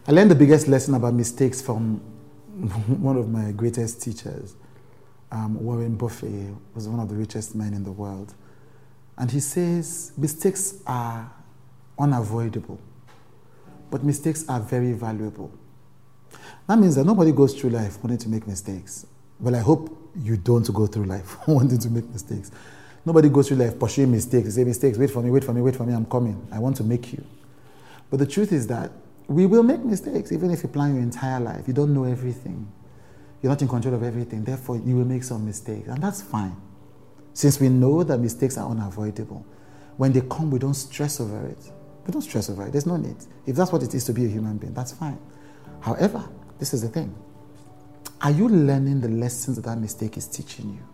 I learned the biggest lesson about mistakes from one of my greatest teachers. Warren Buffett was one of the richest men in the world. And he says, mistakes are unavoidable, but mistakes are very valuable. That means that nobody goes through life wanting to make mistakes. Well, I hope you don't go through life wanting to make mistakes. Nobody goes through life pursuing mistakes. They say, mistakes, wait for me, I'm coming. I want to make you. But the truth is that we will make mistakes, even if you plan your entire life. You don't know everything. You're not in control of everything. Therefore, you will make some mistakes. And that's fine. Since we know that mistakes are unavoidable, when they come, we don't stress over it. We don't stress over it. There's no need. If that's what it is to be a human being, that's fine. However, this is the thing. Are you learning the lessons that that mistake is teaching you?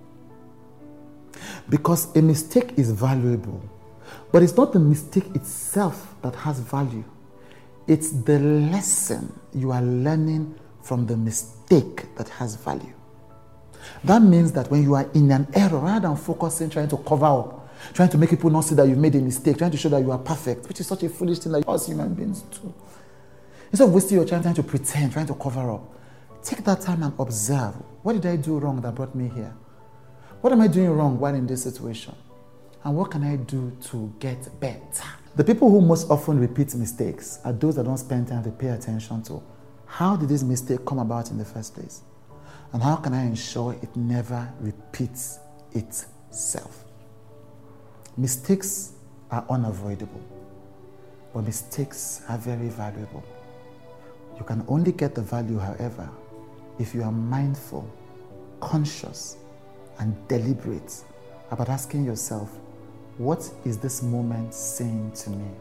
Because a mistake is valuable, but it's not the mistake itself that has value. It's the lesson you are learning from the mistake that has value. That means that when you are in an error, rather than focusing, trying to cover up, trying to make people not see that you've made a mistake, trying to show that you are perfect, which is such a foolish thing that us human beings do. Instead of wasting your time trying to pretend, trying to cover up, take that time and observe. What did I do wrong that brought me here? What am I doing wrong while in this situation? And what can I do to get better? The people who most often repeat mistakes are those that don't spend time to pay attention to how did this mistake come about in the first place? And how can I ensure it never repeats itself? Mistakes are unavoidable, but mistakes are very valuable. You can only get the value, however, if you are mindful, conscious, and deliberate about asking yourself, what is this moment saying to me?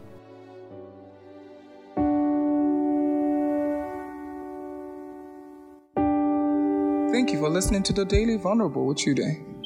Thank you for listening to The Daily Vulnerable with Chude.